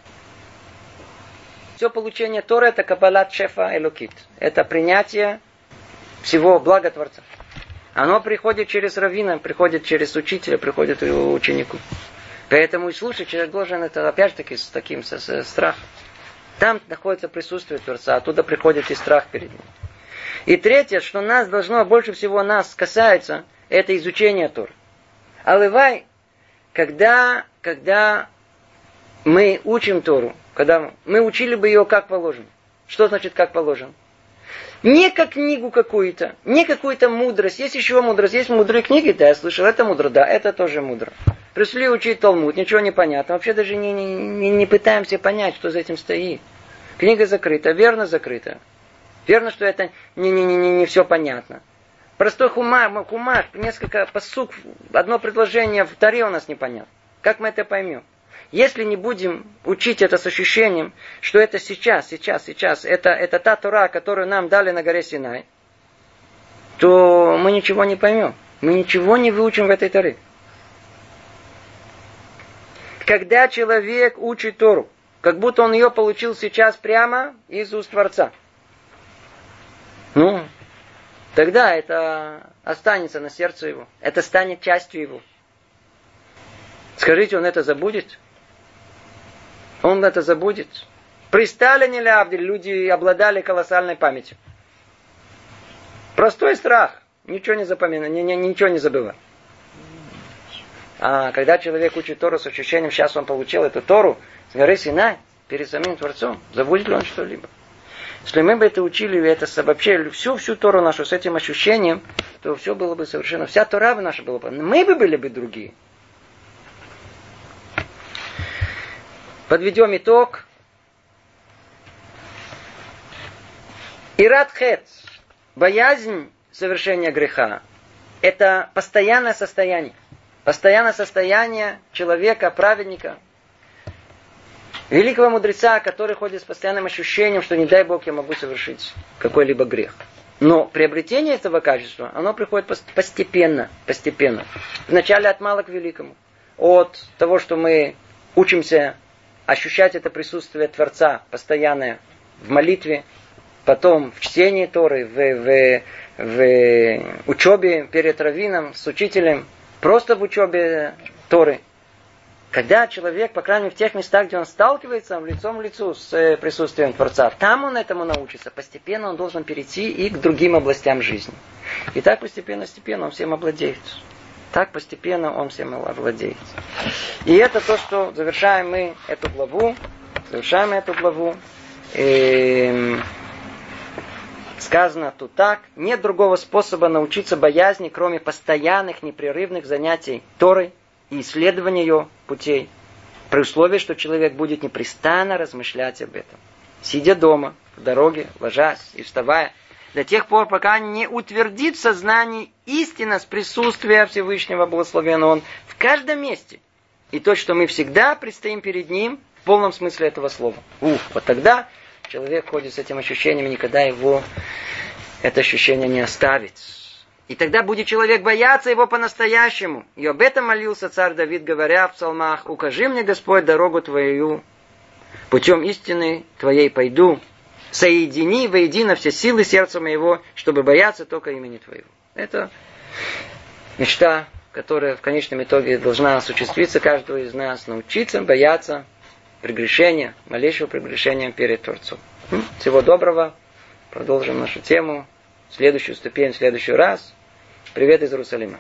[SPEAKER 1] Все получение Торы это кабалат шефа элокит. Это принятие всего блага Творца. Оно приходит через раввина, приходит через учителя, приходит его ученику. Поэтому и слушать человек должен это опять же таки с таким со, со страхом. Там находится присутствие Творца, оттуда приходит и страх перед ним. И третье, что нас должно, больше всего нас касается, это изучение Торы. Алывай, когда, когда мы учим Тору, когда мы учили бы ее как положено. Что значит как положено? Не как книгу какую-то, не какую-то мудрость. Есть еще мудрость, есть мудрые книги, да, я слышал, это мудро, да, это тоже мудро. Пришли учить Талмуд, ничего не понятно. Вообще даже не, не, не, не пытаемся понять, что за этим стоит. Книга закрыта, верно закрыта. Верно, что это не, не, не, не все понятно. Простой хумар, хумар, несколько пасук, одно предложение в Торе у нас непонятно. Как мы это поймем? Если не будем учить это с ощущением, что это сейчас, сейчас, сейчас, это, это та Тора, которую нам дали на горе Синай, то мы ничего не поймем. Мы ничего не выучим в этой Торе. Когда человек учит Тору, как будто он ее получил сейчас прямо из уст Творца, ну, тогда это останется на сердце его. Это станет частью его. Скажите, он это забудет? Он это забудет? При Сталине или Авделе люди обладали колоссальной памятью. Простой страх. ничего не запоминай, ничего не забывай. А когда человек учит Тору с ощущением, сейчас он получил эту Тору с горы Синай, перед самим Творцом, забудет ли он что-либо? Если мы бы это учили, это обобщили всю, всю Тору нашу с этим ощущением, то все было бы совершенно, вся Тора бы наша была бы, мы бы были бы другие. Подведем итог. Ират хет, боязнь совершения греха, это постоянное состояние. Постоянное состояние человека, праведника, великого мудреца, который ходит с постоянным ощущением, что не дай Бог я могу совершить какой-либо грех. Но приобретение этого качества, оно приходит постепенно, постепенно. Вначале от мала к великому. От того, что мы учимся ощущать это присутствие Творца постоянное в молитве, потом в чтении Торы, в, в, в учебе перед раввином, с учителем, просто в учебе Торы. Когда человек, по крайней мере, в тех местах, где он сталкивается лицом в лицо с присутствием Творца, там он этому научится. Постепенно он должен перейти и к другим областям жизни. И так постепенно, постепенно он всем овладеет. Так постепенно он всем овладеет. И это то, что завершаем мы эту главу. Завершаем эту главу. И сказано тут так. Нет другого способа научиться боязни, кроме постоянных, непрерывных занятий Торой и исследования ее путей. При условии, что человек будет непрестанно размышлять об этом. Сидя дома, в дороге, ложась и вставая. До тех пор, пока не утвердит в сознании истинность присутствия Всевышнего Благословенного Он в каждом месте. И то, что мы всегда предстоим перед Ним в полном смысле этого слова. Ух, вот тогда человек ходит с этим ощущением, и никогда его это ощущение не оставит. И тогда будет человек бояться его по-настоящему. И об этом молился царь Давид, говоря в псалмах: «Укажи мне, Господь, дорогу Твою, путем истины Твоей пойду. Соедини воедино все силы сердца моего, чтобы бояться только имени Твоего». Это мечта, которая в конечном итоге должна осуществиться каждого из нас. Научиться бояться прегрешения, малейшего прегрешения перед Творцом. Всего доброго. Продолжим нашу тему. Следующую ступень в следующий раз. Привет из Иерусалима.